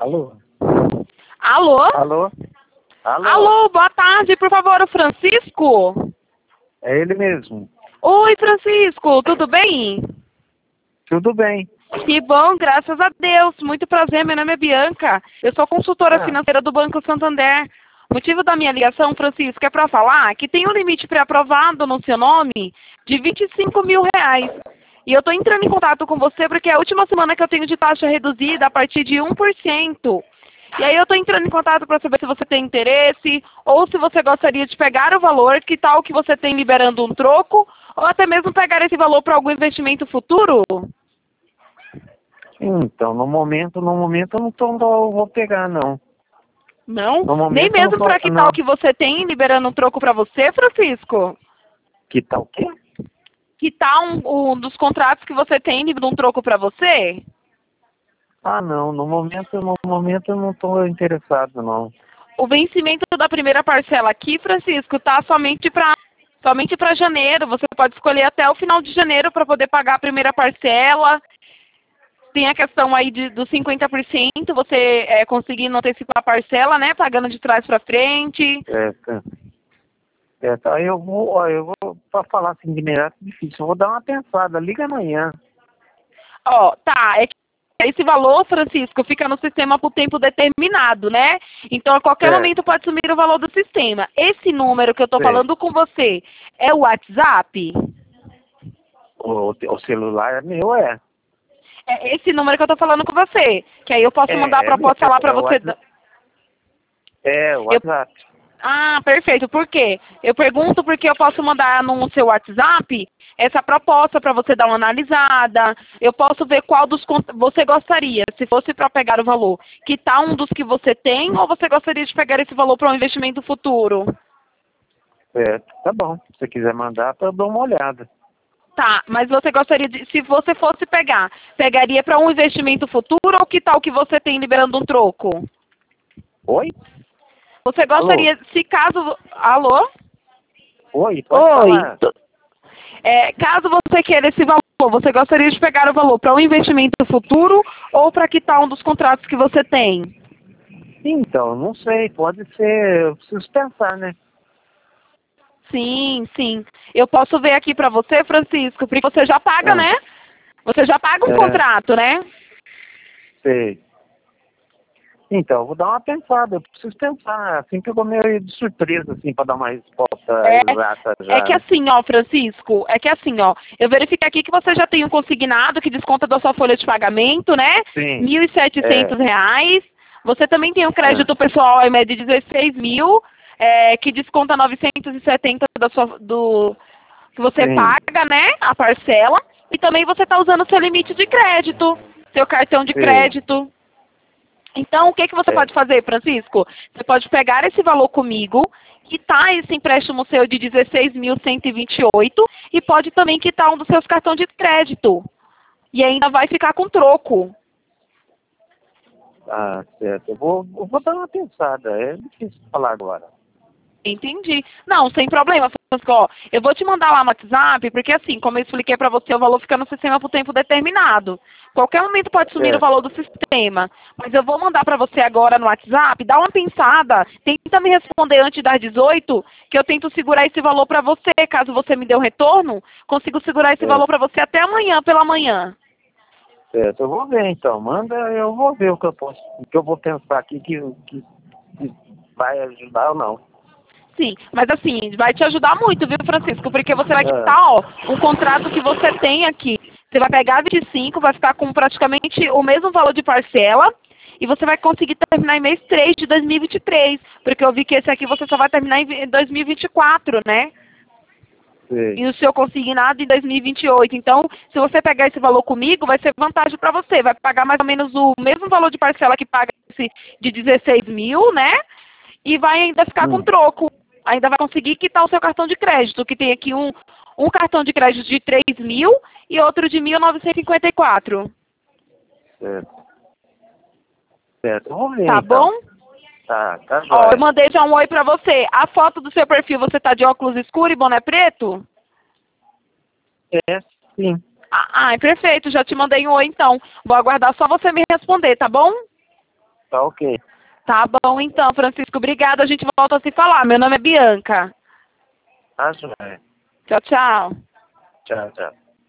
Alô? Alô? Alô? Alô? Alô, boa tarde, por favor, o Francisco? É ele mesmo. Oi, Francisco, tudo bem? Tudo bem. Que bom, graças a Deus. Muito prazer, meu nome é Bianca. Eu sou consultora Ah, financeira do Banco Santander. O motivo da minha ligação, Francisco, é para falar que tem um limite pré-aprovado no seu nome de R$ 25.000. E eu estou entrando em contato com você porque é a última semana que eu tenho de taxa reduzida a partir de 1%. E aí eu estou entrando em contato para saber se você tem interesse ou se você gostaria de pegar o valor, que tal que você tem liberando um troco, ou até mesmo pegar esse valor para algum investimento futuro. então, no momento eu não vou pegar, não. Não? No Nem momento eu não mesmo tô, para que tal não. que você tem liberando um troco para você, Francisco? Que tal o quê? Que tal um dos contratos que você tem liberando um troco para você? Ah, não, no momento eu não estou interessado, não. O vencimento da primeira parcela aqui, Francisco, tá somente para janeiro. Você pode escolher até o final de janeiro para poder pagar a primeira parcela. Tem a questão aí dos 50%, você conseguindo antecipar a parcela, né? Pagando de trás para frente. Tá, eu vou, para falar assim de imediato, é difícil, eu vou dar uma pensada, liga amanhã. Ó, tá, é que esse valor, Francisco, fica no sistema por tempo determinado, né? Então, a qualquer É, momento pode sumir o valor do sistema. Esse número que eu estou sei. falando com você é o WhatsApp? O celular é meu, é. É esse número que eu estou falando com você. Que aí eu posso mandar a É meu, proposta lá para é o você. WhatsApp. É, o Eu WhatsApp. Ah, perfeito. Por quê? Eu pergunto porque eu posso mandar no seu WhatsApp essa proposta para você dar uma analisada. Eu posso ver qual dos você gostaria, se fosse para pegar o valor. Que tal um dos que você tem ou você gostaria de pegar esse valor para um investimento futuro? É, tá bom. Se você quiser mandar, eu dou uma olhada. Tá, mas você gostaria de, se você fosse pegar, pegaria para um investimento futuro ou que tal que você tem liberando um troco? Oi? Você Alô? gostaria, se caso... Alô? Oi, pode Oi. falar. Caso você queira esse valor, você gostaria de pegar o valor para um investimento futuro ou para quitar um dos contratos que você tem? Então, não sei, pode ser, eu preciso pensar, né? Sim, sim. Eu posso ver aqui para você, Francisco, porque você já paga, Ah, né? Você já paga um é, contrato, né? sei. Então, eu vou dar uma pensada, eu preciso pensar, assim, pegou meio de surpresa, assim, para dar uma resposta É, exata é já, que né? assim, ó, Francisco, é que assim, ó, eu verifiquei aqui que você já tem um consignado que desconta da sua folha de pagamento, né? Sim, R$ 1.700. é, Você também tem um é, crédito pessoal em média de 16 mil, que desconta 970 do que você sim, paga, né? A parcela. E também você está usando o seu limite de crédito, seu cartão de sei, crédito. Então, o que que você é, pode fazer, Francisco? Você pode pegar esse valor comigo, quitar esse empréstimo seu de 16.128 e pode também quitar um dos seus cartões de crédito. E ainda vai ficar com troco. tá certo. Eu vou dar uma pensada, é difícil falar agora. Entendi. Não, sem problema, Francisco. Ó, eu vou te mandar lá no WhatsApp, porque assim, como eu expliquei para você, o valor fica no sistema por tempo determinado. Qualquer momento pode sumir o É, valor do sistema. Mas eu vou mandar para você agora no WhatsApp, dá uma pensada, tenta me responder antes das 18, que eu tento segurar esse valor para você. Caso você me dê um retorno, consigo segurar esse é, valor para você até amanhã pela manhã. certo. Eu vou ver então, manda, eu vou ver o que eu posso, o que eu vou pensar aqui que vai ajudar ou não. Sim, mas assim, vai te ajudar muito, viu, Francisco? Porque você vai É, quitar, ó, um contrato que você tem aqui. Você vai pegar 25, vai ficar com praticamente o mesmo valor de parcela e você vai conseguir terminar em mês 3 de 2023. Porque eu vi que esse aqui você só vai terminar em 2024, né? sei. E o seu consignado em 2028. Então, se você pegar esse valor comigo, vai ser vantagem para você. Vai pagar mais ou menos o mesmo valor de parcela que paga esse de 16 mil, né? E vai ainda ficar com Hum, troco. Ainda vai conseguir quitar o seu cartão de crédito, que tem aqui um cartão de crédito de 3 mil e outro de 1.954. certo. Certo, eu vou ver Tá bom? então. Tá Ó, eu jóia. mandei já um oi pra você. A foto do seu perfil, você tá de óculos escuro e boné preto? É, sim. É perfeito. Já te mandei um oi então. Vou aguardar só você me responder, tá bom? Tá ok. Tá bom então, Francisco. Obrigada. A gente volta a se falar. Meu nome é Bianca. Tá, joia. Tchau, tchau. Tchau, tchau.